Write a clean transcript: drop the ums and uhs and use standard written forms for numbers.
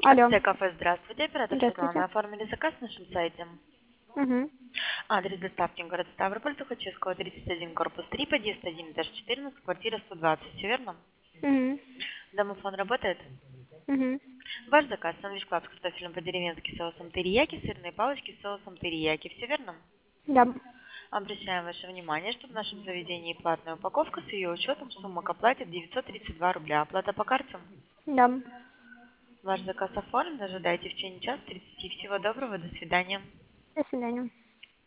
Алло, АТТ кафе, здравствуйте. Оператор Светлана. здравствуйте. Оформили заказ на нашем сайте. Угу. Адрес доставки город Ставрополь, Тухачевского, 31, корпус 3, подъезд 1, этаж 14, квартира 120. Все верно? Угу. Домофон работает? Угу. Ваш заказ сэндвич клаб с картофелем по-деревенски с соусом терияки, сырные палочки с соусом терияки. Все верно? Да. Обращаем ваше внимание, что в нашем заведении платная упаковка с ее учетом сумма к оплате 932 рубля. Оплата по карте? Да. Ваш заказ оформлен. Ожидайте в течение часа 30. Всего доброго. До свидания. До свидания.